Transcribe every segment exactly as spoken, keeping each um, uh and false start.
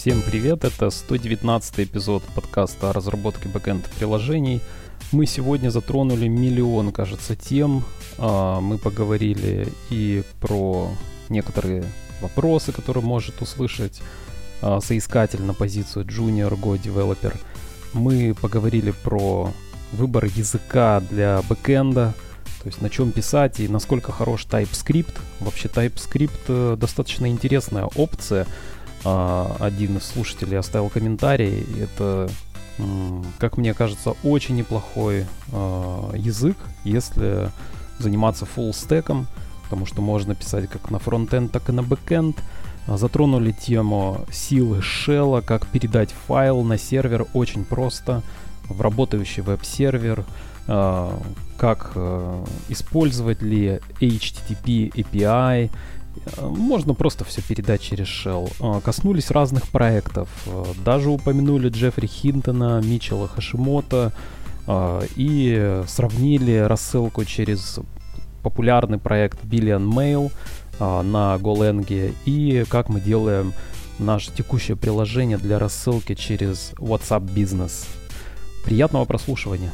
Всем привет, это сто девятнадцатый эпизод подкаста о разработке бэкэнд-приложений. Мы сегодня затронули миллион, кажется, тем. Мы поговорили и про некоторые вопросы, которые может услышать соискатель на позицию Junior Go Developer. Мы поговорили про выбор языка для бэкэнда, то есть на чем писать и насколько хорош TypeScript. Вообще TypeScript достаточно интересная опция. Один из слушателей оставил комментарий. Это, как мне кажется, очень неплохой язык, если заниматься фуллстеком, потому что можно писать как на фронтенд, так и на бэкэнд. Затронули тему силы шелла, как передать файл на сервер очень просто, в работающий веб-сервер, как использовать ли эйч ти ти пи эй пи ай. Можно просто все передать через Shell. Коснулись разных проектов. Даже упомянули Джеффри Хинтона, Мичела Хашимото и сравнили рассылку через популярный проект Billion Mail на Golang и как мы делаем наше текущее приложение для рассылки через WhatsApp Business. Приятного прослушивания.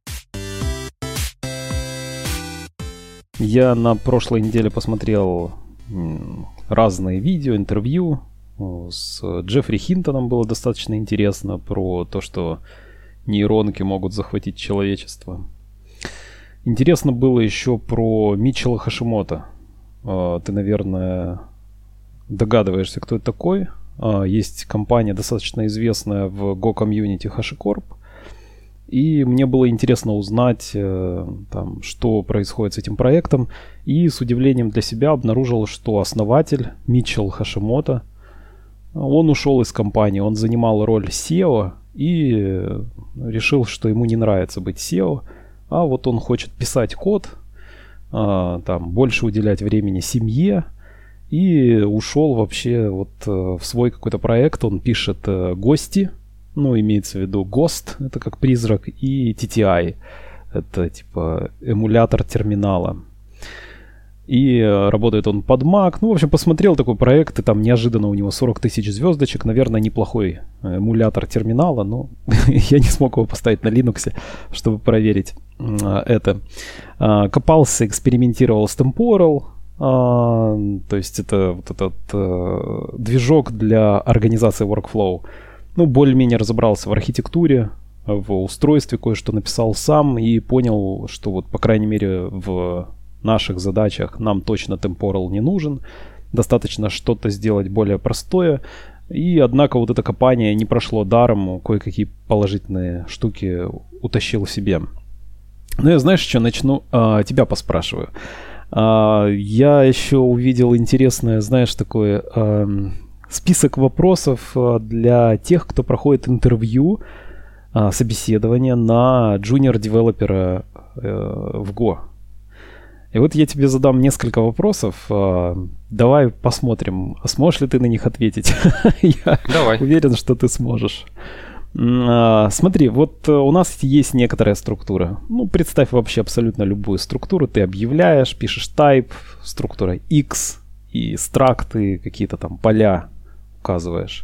Я на прошлой неделе посмотрел разные видео, интервью. С Джеффри Хинтоном было достаточно интересно про то, что нейронки могут захватить человечество. Интересно было еще про Мичела Хашимото. Ты, наверное, догадываешься, кто это такой. Есть компания, достаточно известная в Go-комьюнити HashiCorp. И мне было интересно узнать, там, что происходит с этим проектом. И с удивлением для себя обнаружил, что основатель Мичел Хашимото, он ушел из компании, он занимал роль сео и решил, что ему не нравится быть сео, а вот он хочет писать код, там, больше уделять времени семье, и ушел вообще вот в свой какой-то проект. Он пишет гости. Ну, имеется в виду Ghost, это как призрак, и ти ти ай, это типа эмулятор терминала. И работает он под Mac. Ну, в общем, посмотрел такой проект, и там неожиданно у него сорок тысяч звездочек. Наверное, неплохой эмулятор терминала, но я не смог его поставить на Linux, чтобы проверить это. Копался, экспериментировал с Temporal. То есть это вот этот движок для организации workflow. Ну, более-менее разобрался в архитектуре, в устройстве, кое-что написал сам и понял, что вот, по крайней мере, в наших задачах нам точно Temporal не нужен. Достаточно что-то сделать более простое. И, однако, вот это копание не прошло даром, кое-какие положительные штуки утащил себе. Ну, я, знаешь, что, начну, а, тебя поспрашиваю. А, я еще увидел интересное, знаешь, такое... А, список вопросов для тех, кто проходит интервью, собеседование на джуниор-девелопера в Go. И вот я тебе задам несколько вопросов. Давай посмотрим, сможешь ли ты на них ответить. Я Давай. Уверен, что ты сможешь. Смотри, вот у нас есть некоторая структура. Ну, представь вообще абсолютно любую структуру. Ты объявляешь, пишешь type, структура X и стракты, какие-то там поля указываешь.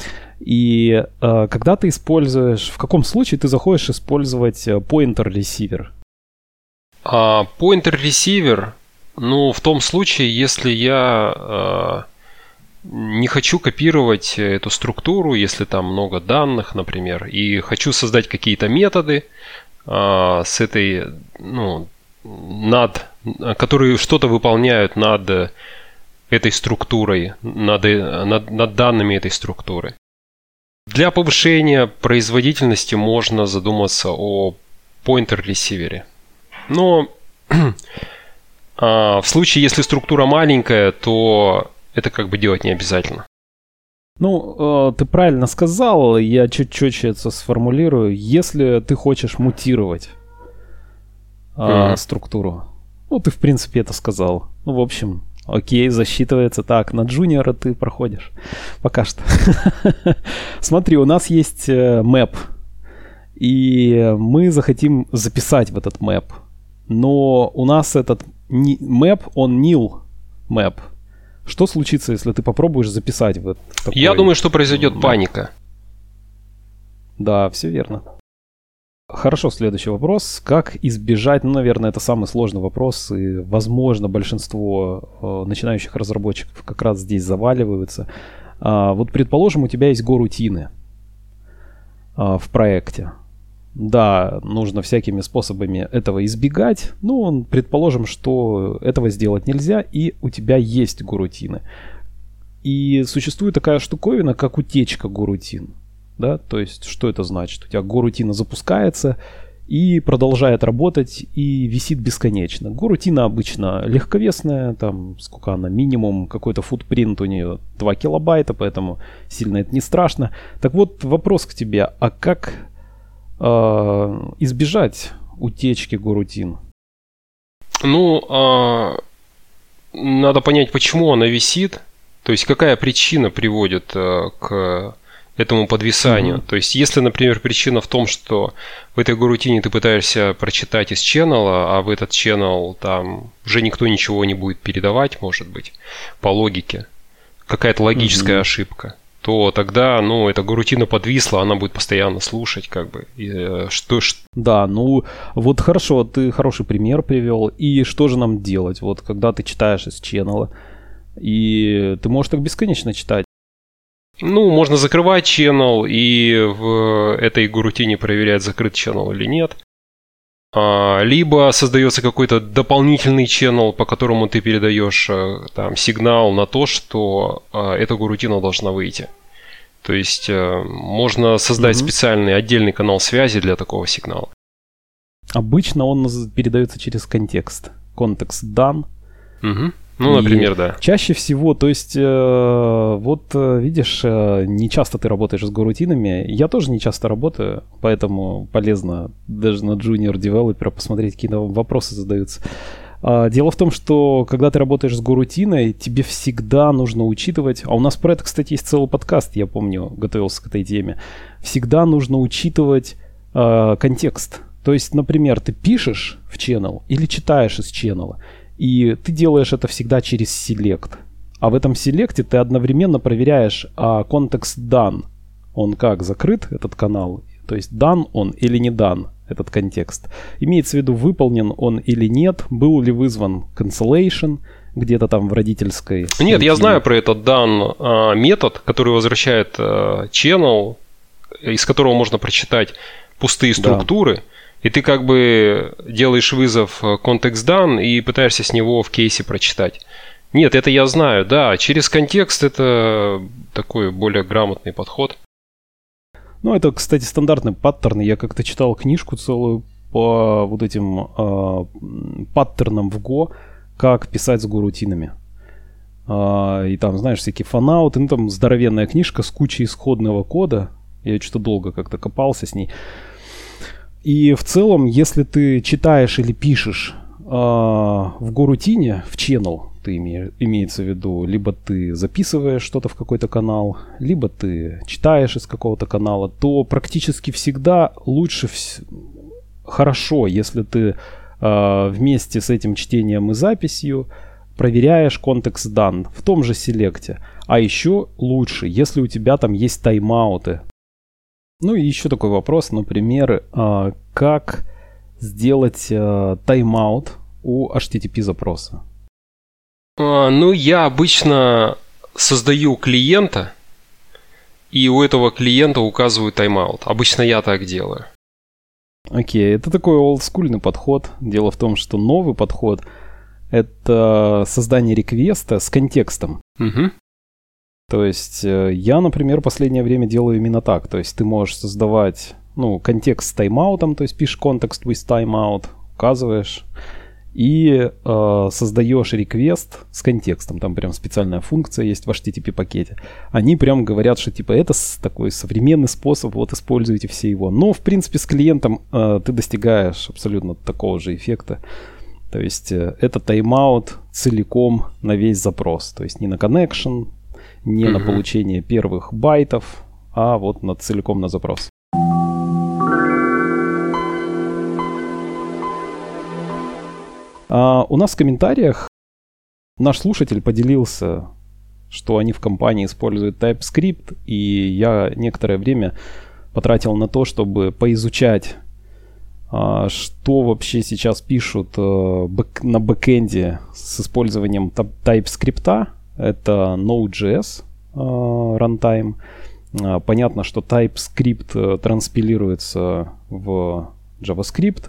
И э, когда ты используешь, в каком случае ты захочешь использовать pointer-receiver? А, pointer-receiver, ну, в том случае, если я э, не хочу копировать эту структуру, если там много данных, например, и хочу создать какие-то методы э, с этой, ну, над, которые что-то выполняют над этой структурой, над, над, над данными этой структуры. Для повышения производительности можно задуматься о pointer-ресивере. Но а, в случае, если структура маленькая, то это как бы делать не обязательно. Ну, ты правильно сказал, я чуть четче это сформулирую. Если ты хочешь мутировать mm-hmm. а, структуру, ну, ты в принципе это сказал. Ну, в общем... Окей, засчитывается. Так, на джуниора ты проходишь. Пока что. Смотри, у нас есть мэп. И мы захотим записать в этот мэп. Но у нас этот мэп, он nil мэп. Что случится, если ты попробуешь записать вот такой... Я думаю, что произойдет да. паника. Да, все верно. Хорошо, следующий вопрос. Как избежать, ну, наверное, это самый сложный вопрос, и, возможно, большинство э, начинающих разработчиков как раз здесь заваливаются. А, вот, предположим, у тебя есть горутины а, в проекте. Да, нужно всякими способами этого избегать. Ну, предположим, что этого сделать нельзя, и у тебя есть горутины. И существует такая штуковина, как утечка горутин. Да, то есть, что это значит? У тебя горутина запускается и продолжает работать, и висит бесконечно. Горутина обычно легковесная, там, сколько она, минимум какой-то футпринт у нее два килобайта, поэтому сильно это не страшно. Так вот, вопрос к тебе, а как э, избежать утечки горутин? Ну, а, надо понять, почему она висит, то есть, какая причина приводит а, к... этому подвисанию. Mm-hmm. То есть, если, например, причина в том, что в этой горутине ты пытаешься прочитать из ченнела, а в этот ченнел там уже никто ничего не будет передавать, может быть, по логике, какая-то логическая mm-hmm. ошибка, то тогда, ну, эта горутина подвисла, она будет постоянно слушать, как бы. И, что, что... Да, ну, вот хорошо, ты хороший пример привел. И что же нам делать? Вот, когда ты читаешь из ченнела, и ты можешь так бесконечно читать. Ну, можно закрывать channel и в этой горутине проверять, закрыт channel или нет. Либо создается какой-то дополнительный channel, по которому ты передаешь там сигнал на то, что эта горутина должна выйти. То есть можно создать mm-hmm. специальный отдельный канал связи для такого сигнала. Обычно он передается через контекст. Контекст дан. Угу. Ну, например, и да. Чаще всего, то есть, э, вот видишь, э, не часто ты работаешь с горутинами. Я тоже не часто работаю, поэтому полезно даже на junior девелопера посмотреть, какие там вопросы задаются. Э, дело в том, что когда ты работаешь с горутиной, тебе всегда нужно учитывать, а у нас про это, кстати, есть целый подкаст, я помню, готовился к этой теме, всегда нужно учитывать э, контекст. То есть, например, ты пишешь в channel или читаешь из channel, и ты делаешь это всегда через select. А в этом селекте ты одновременно проверяешь, а контекст дан. Он как, закрыт, этот канал? То есть дан он или не дан, этот контекст. Имеется в виду, выполнен он или нет, был ли вызван cancellation где-то там в родительской... Нет, я знаю про этот дан а, метод, который возвращает а, channel, из которого можно прочитать пустые структуры. Да. И ты как бы делаешь вызов context done и пытаешься с него в кейсе прочитать. Нет, это я знаю, да. Через контекст это такой более грамотный подход. Ну, это, кстати, стандартный паттерн. Я как-то читал книжку целую по вот этим э, паттернам в Go, как писать с горутинами. Э, и там, знаешь, всякие фанауты. Ну, там здоровенная книжка с кучей исходного кода. Я что-то долго как-то копался с ней. И в целом, если ты читаешь или пишешь э, в горутине, в channel, ты име, имеется в виду, либо ты записываешь что-то в какой-то канал, либо ты читаешь из какого-то канала, то практически всегда лучше, вс... хорошо, если ты э, вместе с этим чтением и записью проверяешь контекст дан в том же селекте. А еще лучше, если у тебя там есть тайм-ауты. Ну и еще такой вопрос, например, э, как сделать э, тайм-аут у эйч ти ти пи запроса? А, ну, я обычно создаю клиента, и у этого клиента указываю тайм-аут. Обычно я так делаю. Окей, это такой олдскульный подход. Дело в том, что новый подход — это создание реквеста с контекстом. Угу. То есть я, например, в последнее время делаю именно так. То есть ты можешь создавать, ну, контекст с тайм-аутом, то есть пишешь context with timeout, указываешь, и э, создаешь реквест с контекстом. Там прям специальная функция есть в эйч ти ти пи пакете. Они прям говорят, что типа это такой современный способ, вот используйте все его. Но, в принципе, с клиентом э, ты достигаешь абсолютно такого же эффекта. То есть э, это тайм-аут целиком на весь запрос. То есть не на connection, не mm-hmm. на получение первых байтов, а вот на, целиком на запрос. А у нас в комментариях наш слушатель поделился что они в компании используют TypeScript, и я некоторое время потратил на то, чтобы поизучать, а, что вообще сейчас пишут а, бэк, на бэкэнде с использованием TypeScript. Это Node.js а, runtime. А, понятно, что TypeScript а, транспилируется в JavaScript.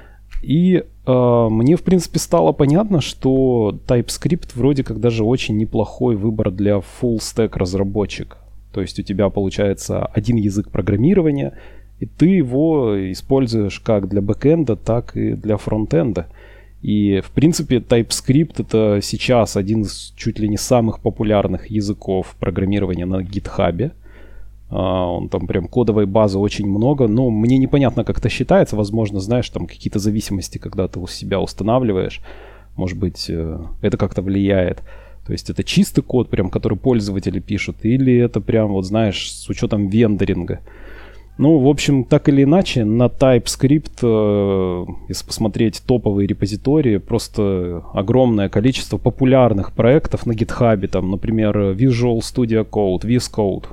И э, мне, в принципе, стало понятно, что TypeScript вроде как даже очень неплохой выбор для full-stack разработчика. То есть у тебя получается один язык программирования, и ты его используешь как для бэкэнда, так и для фронтенда. И, в принципе, TypeScript — это сейчас один из чуть ли не самых популярных языков программирования на GitHub. Uh, он там прям кодовой базы очень много, но мне непонятно, как это считается. Возможно, знаешь, там какие-то зависимости, когда ты у себя устанавливаешь, может быть, uh, это как-то влияет. То есть это чистый код, прям, который пользователи пишут, или это прям, вот знаешь, с учетом вендоринга. Ну, в общем, так или иначе, на TypeScript, uh, если посмотреть топовые репозитории, просто огромное количество популярных проектов на GitHub, там, например, Visual Studio Code, ви эс Code.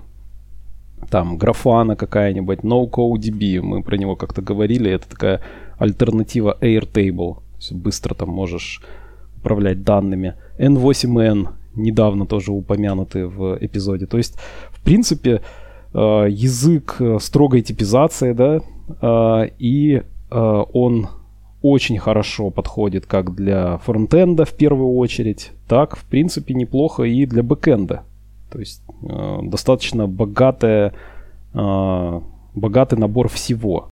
Там Grafana какая-нибудь, NoCodeDB, мы про него как-то говорили, это такая альтернатива Airtable. То есть быстро там можешь управлять данными. эн восемь эн, недавно тоже упомянутый в эпизоде. То есть, в принципе, язык строгой типизации, да, и он очень хорошо подходит как для фронтенда в первую очередь, так, в принципе, неплохо и для бэкенда. То есть э, достаточно богатая, э, богатый набор всего.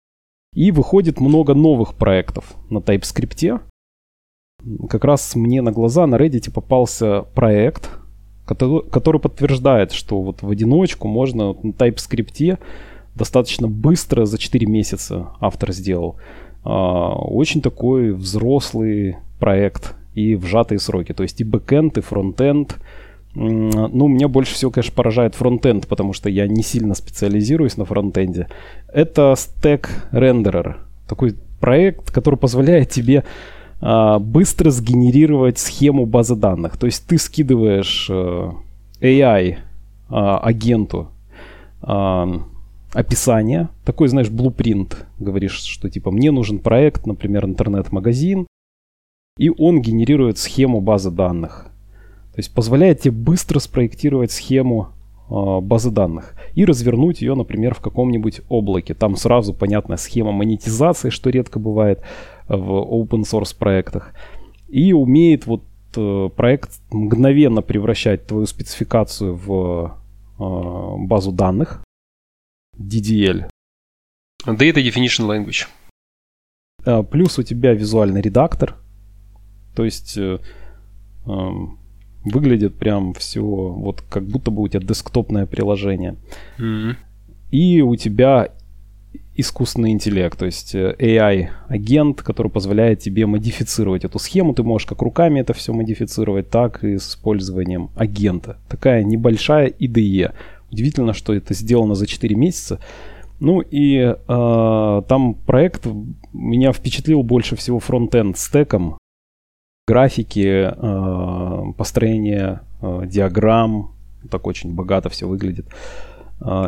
И выходит много новых проектов на TypeScript. Как раз мне на глаза на Reddit попался проект, который, который подтверждает, что вот в одиночку можно на TypeScript достаточно быстро, за четыре месяца автор сделал. Э, очень такой взрослый проект и в сжатые сроки. То есть и бэкэнд, и фронтенд. Ну, меня больше всего, конечно, поражает фронтенд, потому что я не сильно специализируюсь на фронтенде. Это Stack Renderer. Такой проект, который позволяет тебе а, быстро сгенерировать схему базы данных. То есть ты скидываешь а, эй ай а, агенту а, описание, такой, знаешь, blueprint. Говоришь, что типа мне нужен проект, например, интернет-магазин, и он генерирует схему базы данных. То есть позволяет тебе быстро спроектировать схему э, базы данных и развернуть ее, например, в каком-нибудь облаке. Там сразу понятная схема монетизации, что редко бывает в open source проектах. И умеет вот э, проект мгновенно превращать твою спецификацию в э, базу данных ди ди эл. Data Definition Language. Э, плюс у тебя визуальный редактор. То есть... Э, э, Выглядит прям все вот как будто бы у тебя десктопное приложение. Mm-hmm. И у тебя искусственный интеллект, то есть эй ай-агент, который позволяет тебе модифицировать эту схему. Ты можешь как руками это все модифицировать, так и с использованием агента. Такая небольшая ай ди и. Удивительно, что это сделано за четыре месяца. Ну и э, там проект меня впечатлил больше всего фронт-энд стеком. Графики, э, построение э, диаграмм, так очень богато все выглядит. Э,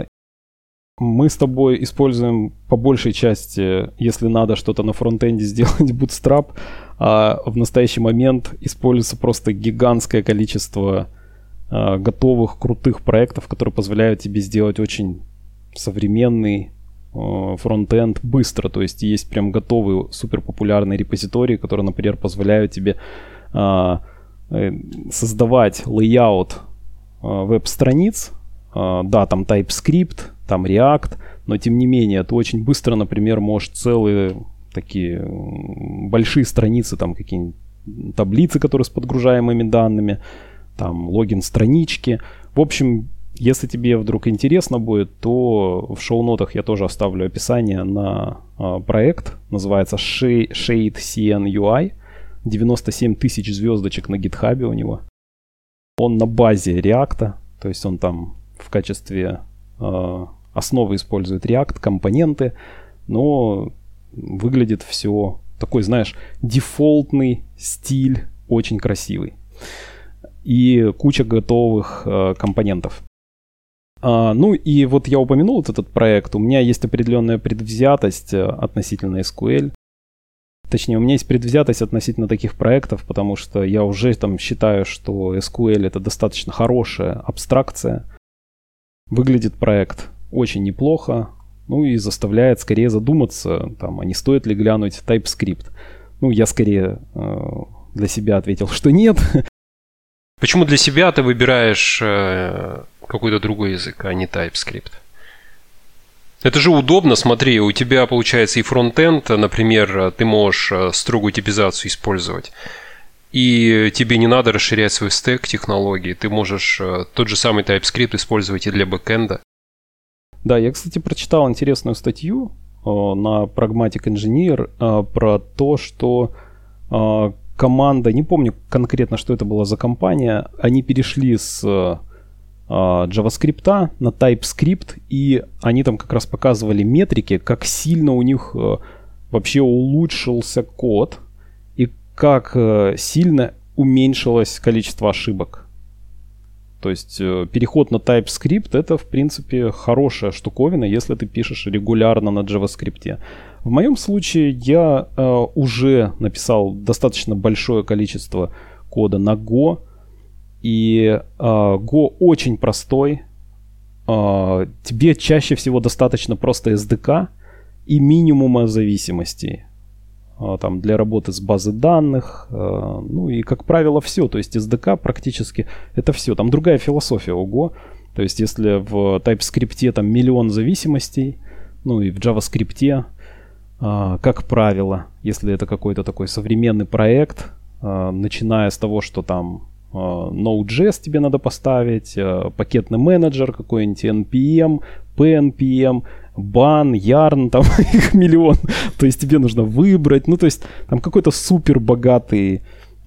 мы с тобой используем по большей части, если надо что-то на фронтенде сделать, Bootstrap, а в настоящий момент используется просто гигантское количество э, готовых крутых проектов, которые позволяют тебе сделать очень современный фронтенд быстро, то есть есть прям готовые суперпопулярные репозитории, которые, например, позволяют тебе а, создавать лейаут а, веб-страниц. А, да, там TypeScript, там React, но тем не менее ты очень быстро, например, можешь целые такие большие страницы, там какие-нибудь таблицы, которые с подгружаемыми данными, там логин странички. В общем, если тебе вдруг интересно будет, то в шоу-нотах я тоже оставлю описание на а, проект. Называется Shade си эн ю ай. девяносто семь тысяч звездочек на GitHub у него. Он на базе React, то есть он там в качестве а, основы использует React, компоненты, но выглядит все такой, знаешь, дефолтный стиль, очень красивый. и куча готовых э, компонентов. А, ну и вот я упомянул вот этот проект. У меня есть определенная предвзятость относительно эс ку эль. Точнее, у меня есть предвзятость относительно таких проектов, потому что я уже там считаю, что эс ку эль это достаточно хорошая абстракция. Выглядит проект очень неплохо, ну и заставляет скорее задуматься, там, а не стоит ли глянуть TypeScript. Ну, я скорее э, для себя ответил, что нет. Почему для себя ты выбираешь э, какой-то другой язык, а не TypeScript? Это же удобно, смотри, у тебя получается и фронтенд, например, ты можешь строгую типизацию использовать, и тебе не надо расширять свой стек технологий, ты можешь тот же самый TypeScript использовать и для бэкэнда. Да, я, кстати, прочитал интересную статью э, на Pragmatic Engineer э, про то, что э, команда, не помню конкретно, что это была за компания, они перешли с э, JavaScript на TypeScript, и они там как раз показывали метрики, как сильно у них э, вообще улучшился код и как э, сильно уменьшилось количество ошибок. То есть э, переход на TypeScript это, в принципе, хорошая штуковина, если ты пишешь регулярно на JavaScript. В моем случае я э, уже написал достаточно большое количество кода на Go, и э, Go очень простой. Э, тебе чаще всего достаточно просто эс ди кей и минимума зависимостей. Э, там, для работы с базой данных. Э, ну и, как правило, все. То есть эс ди кей практически это все. Там другая философия у Go. То есть если в TypeScript там миллион зависимостей, ну и в JavaScript, э, как правило, если это какой-то такой современный проект, э, начиная с того, что там Node.js тебе надо поставить, пакетный менеджер какой-нибудь, эн пи эм, пи эн пи эм, Ban, Yarn, там их миллион. То есть тебе нужно выбрать. Ну, то есть там какой-то супер богатый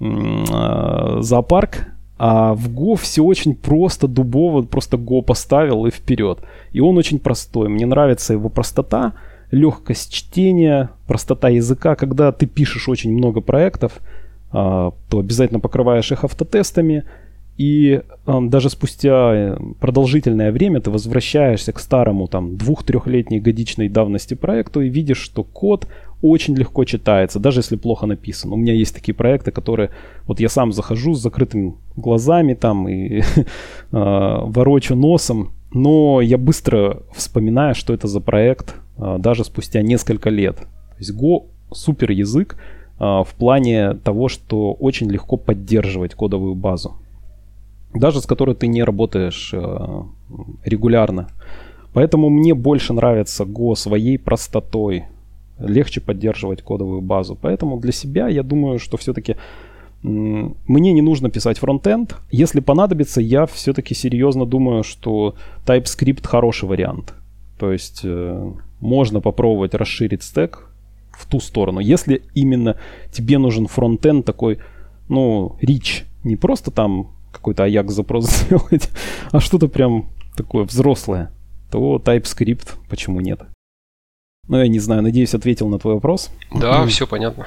м- зоопарк. А в Go все очень просто, дубово, просто Go поставил и вперед. И он очень простой. Мне нравится его простота, легкость чтения, простота языка. Когда ты пишешь очень много проектов, то обязательно покрываешь их автотестами, и э, даже спустя продолжительное время ты возвращаешься к старому там двух-трехлетней годичной давности проекту и видишь, что код очень легко читается, даже если плохо написан. У меня есть такие проекты, которые вот я сам захожу с закрытыми глазами там и ворочу носом, но я быстро вспоминаю, что это за проект, даже спустя несколько лет. То есть Go супер язык в плане того, что очень легко поддерживать кодовую базу, даже с которой ты не работаешь э, регулярно. Поэтому мне больше нравится Go своей простотой. Легче поддерживать кодовую базу. Поэтому для себя я думаю, что все-таки м- мне не нужно писать фронтенд. Если понадобится, я все-таки серьезно думаю, что TypeScript хороший вариант. То есть э, можно попробовать расширить стек в ту сторону. Если именно тебе нужен фронтенд такой, ну, rich, не просто там какой-то Ajax запрос сделать, а что-то прям такое взрослое, то TypeScript почему нет? Ну, я не знаю, надеюсь, ответил на твой вопрос. Да, все понятно.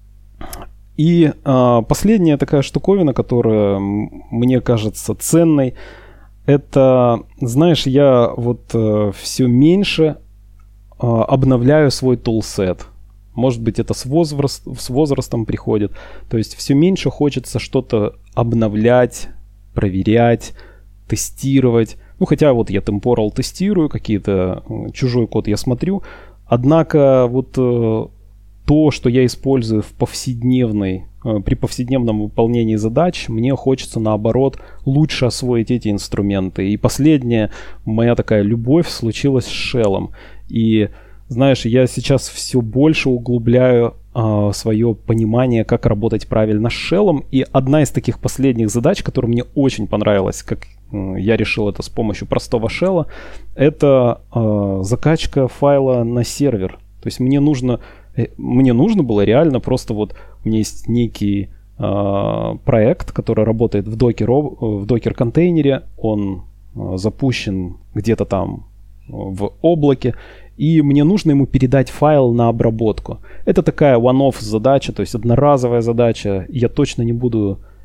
И а, последняя такая штуковина, которая мне кажется ценной, это, знаешь, я вот а, все меньше а, обновляю свой тулсет. Может быть, это с, возраст, с возрастом приходит. То есть все меньше хочется что-то обновлять, проверять, тестировать. Ну, хотя вот я temporal тестирую, какие-то чужой код я смотрю. Однако вот э, то, что я использую в повседневной, э, при повседневном выполнении задач, мне хочется, наоборот, лучше освоить эти инструменты. И последняя моя такая любовь случилась с Shell. И знаешь, я сейчас все больше углубляю э, свое понимание, как работать правильно с Shell. И одна из таких последних задач, которая мне очень понравилась, как э, я решил это с помощью простого Shell, это э, закачка файла на сервер. То есть мне нужно, э, мне нужно было реально просто вот, у меня есть некий э, проект, который работает в докер, в докер-контейнере, он э, запущен где-то там в облаке, и мне нужно ему передать файл на обработку. Это такая one-off задача, то есть одноразовая задача. Я точно не буду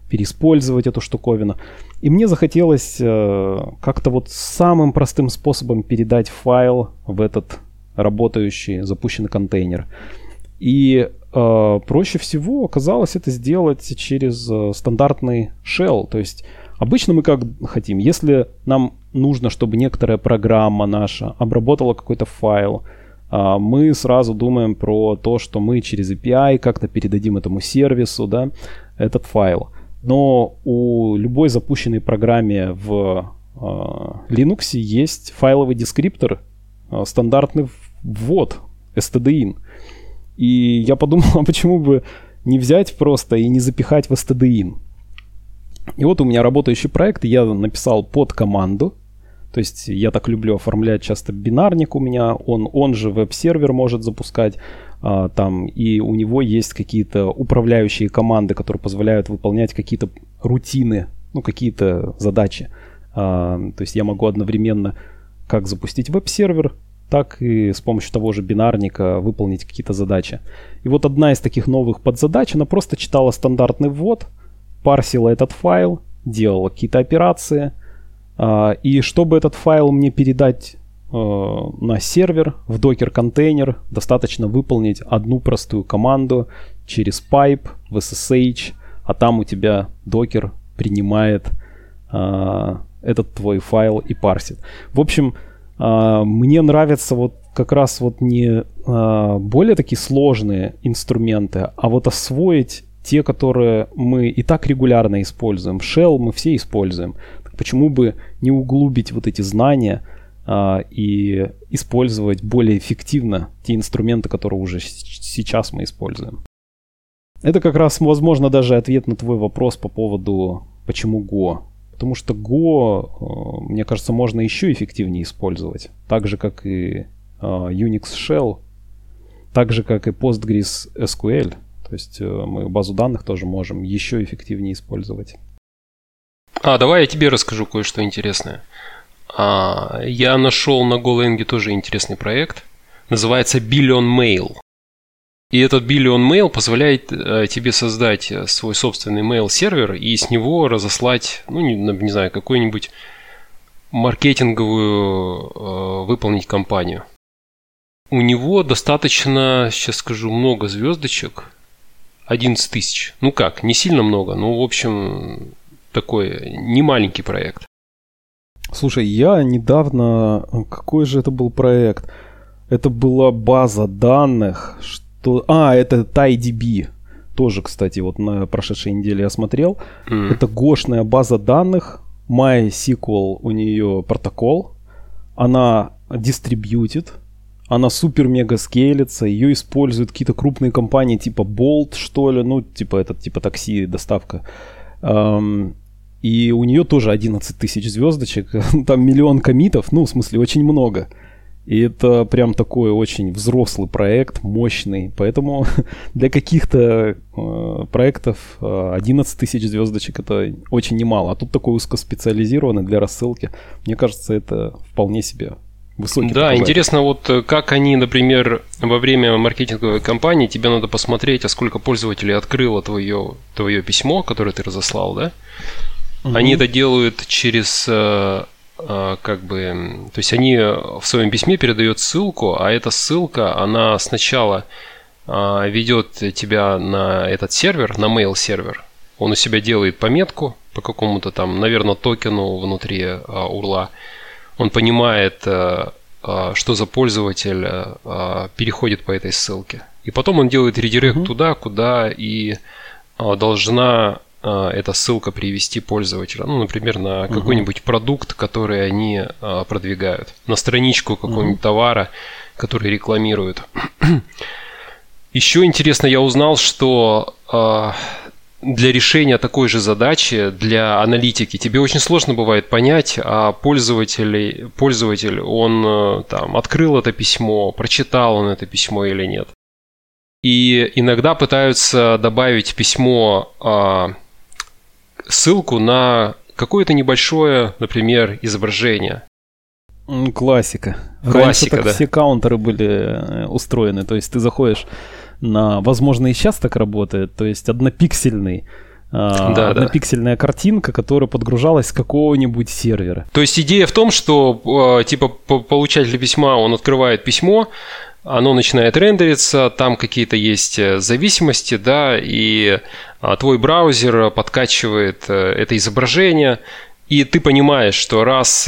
переиспользовать эту штуковину. И мне захотелось э, как-то вот самым простым способом передать файл в этот работающий, запущенный контейнер. И э, проще всего оказалось это сделать через э, стандартный shell. То есть обычно мы как хотим, если нам нужно, чтобы некоторая программа наша обработала какой-то файл, э, мы сразу думаем про то, что мы через эй пи ай как-то передадим этому сервису, да, этот файл. Но у любой запущенной программе в э, Linux есть файловый дескриптор, э, стандартный ввод, stdin. И я подумал, а почему бы не взять просто и не запихать в stdin. И вот у меня работающий проект, я написал под команду. То есть я так люблю оформлять часто бинарник у меня, он, он же веб-сервер может запускать. А, там, и у него есть какие-то управляющие команды, которые позволяют выполнять какие-то рутины, ну, какие-то задачи. А, то есть я могу одновременно как запустить веб-сервер, так и с помощью того же бинарника выполнить какие-то задачи. И вот одна из таких новых подзадач, она просто читала стандартный ввод, парсила этот файл, делала какие-то операции. А, и чтобы этот файл мне передать на сервер, в докер-контейнер, достаточно выполнить одну простую команду через pipe в эс эс эйч, а там у тебя докер принимает а, этот твой файл и парсит. В общем, а, мне нравятся вот как раз вот не а, более такие сложные инструменты, а вот освоить те, которые мы и так регулярно используем. Shell мы все используем. Так почему бы не углубить вот эти знания и использовать более эффективно те инструменты, которые уже сейчас мы используем. Это как раз, возможно, даже ответ на твой вопрос по поводу почему Go. Потому что Go, мне кажется, можно еще эффективнее использовать. Так же, как и Unix Shell, так же, как и PostgreSQL. То есть мы базу данных тоже можем еще эффективнее использовать. А, давай я тебе расскажу кое-что интересное. А, я нашел на Golang тоже интересный проект. Называется Billion Mail. И этот Billion Mail позволяет а, тебе создать свой собственный mail-сервер и с него разослать, ну, не, не знаю, какую-нибудь маркетинговую а, выполнить кампанию. У него достаточно, сейчас скажу, много звездочек. одиннадцать тысяч. Ну как, не сильно много, но, в общем, такой немаленький проект. Слушай, я недавно... Какой же это был проект? Это была база данных, что... А, это TiDB. Тоже, кстати, вот на прошедшей неделе я смотрел. Mm. Это гошная база данных. MySQL у нее протокол. Она distributed. Она супер-мега скейлится. Ее используют какие-то крупные компании типа Bolt, что ли. Ну, типа этот, типа такси, доставка. Um, И у нее тоже одиннадцать тысяч звездочек, там миллион коммитов, ну, в смысле, очень много. И это прям такой очень взрослый проект, мощный. Поэтому для каких-то э, проектов э, одиннадцать тысяч звездочек это очень немало. А тут такой узкоспециализированный для рассылки. Мне кажется, это вполне себе высокий Да, показатель. Интересно, вот как они, например, во время маркетинговой кампании, тебе надо посмотреть, а сколько пользователей открыло твое, твое письмо, которое ты разослал, да? Угу. Они это делают через, как бы, то есть они в своем письме передают ссылку, а эта ссылка, она сначала ведет тебя на этот сервер, на mail-сервер. Он у себя делает пометку по какому-то там, наверное, токену внутри урла. Он понимает, что за пользователь переходит по этой ссылке. И потом он делает редирект угу. туда, куда и должна эта ссылка привести пользователя, ну, например, на uh-huh. какой-нибудь продукт, который они а, продвигают, на страничку какого-нибудь uh-huh. товара, который рекламируют. Еще интересно, я узнал, что а, для решения такой же задачи, для аналитики, тебе очень сложно бывает понять, а пользователь, пользователь он там открыл это письмо, прочитал он это письмо или нет. И иногда пытаются добавить письмо а, ссылку на какое-то небольшое, например, изображение. Классика. Классика, Раньше так да. Все каунтеры были устроены. То есть ты заходишь на... Возможно, и сейчас так работает. То есть однопиксельный а, да, однопиксельная да. картинка, которая подгружалась с какого-нибудь сервера. То есть идея в том, что типа получатель письма, он открывает письмо, оно начинает рендериться, там какие-то есть зависимости, да, и твой браузер подкачивает это изображение, и ты понимаешь, что раз,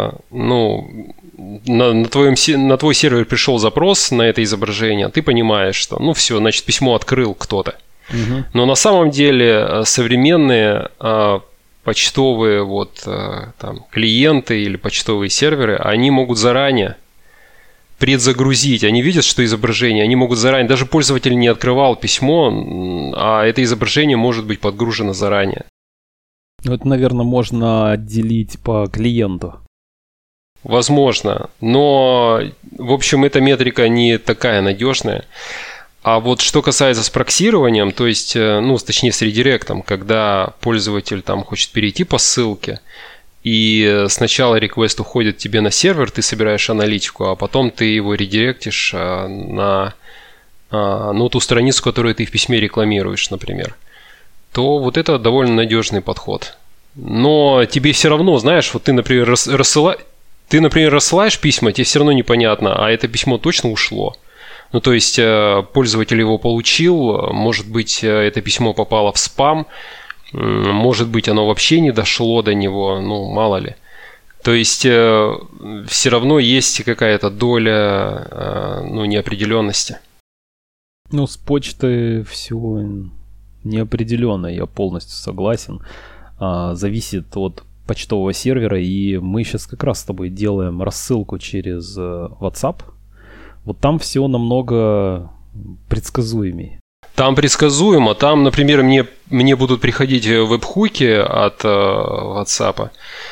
ну, на, на, твоем, на твой сервер пришел запрос на это изображение, ты понимаешь, что, ну, все, значит, письмо открыл кто-то. Угу. Но на самом деле современные почтовые вот, там, клиенты или почтовые серверы, они могут заранее предзагрузить. Они видят, что изображение, они могут заранее, даже пользователь не открывал письмо, а это изображение может быть подгружено заранее. Это, наверное, можно отделить по клиенту. Возможно, но, в общем, эта метрика не такая надежная. А вот что касается с проксированием, то есть, ну, точнее, с редиректом, когда пользователь там хочет перейти по ссылке, и сначала реквест уходит тебе на сервер, ты собираешь аналитику, а потом ты его редиректишь на, ну, ту страницу, которую ты в письме рекламируешь, например, то вот это довольно надежный подход. Но тебе все равно, знаешь, вот ты, например, рассыла... ты, например, рассылаешь письма, тебе все равно непонятно, а это письмо точно ушло. Ну, то есть пользователь его получил, может быть, это письмо попало в спам, может быть, оно вообще не дошло до него, ну, мало ли. То есть э, все равно есть какая-то доля э, ну, неопределенности. Ну, с почтой все неопределенно, я полностью согласен. А, зависит от почтового сервера, и мы сейчас как раз с тобой делаем рассылку через WhatsApp. Вот там все намного предсказуемее. Там предсказуемо, там, например, мне, мне будут приходить веб-хуки от э, WhatsApp,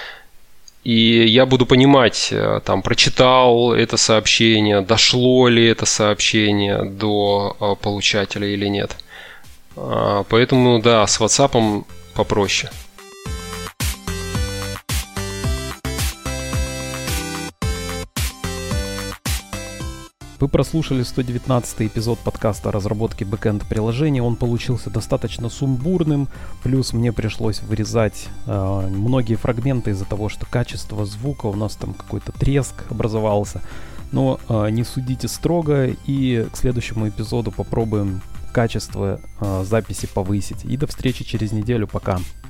и я буду понимать, там, прочитал это сообщение, дошло ли это сообщение до э, получателя или нет. А, поэтому, да, с WhatsApp попроще. Вы прослушали сто девятнадцатый эпизод подкаста о разработке бэкэнд-приложений. Он получился достаточно сумбурным, плюс мне пришлось вырезать э, многие фрагменты из-за того, что качество звука, у нас там какой-то треск образовался. Но э, не судите строго, и к следующему эпизоду попробуем качество э, записи повысить. И до встречи через неделю. Пока.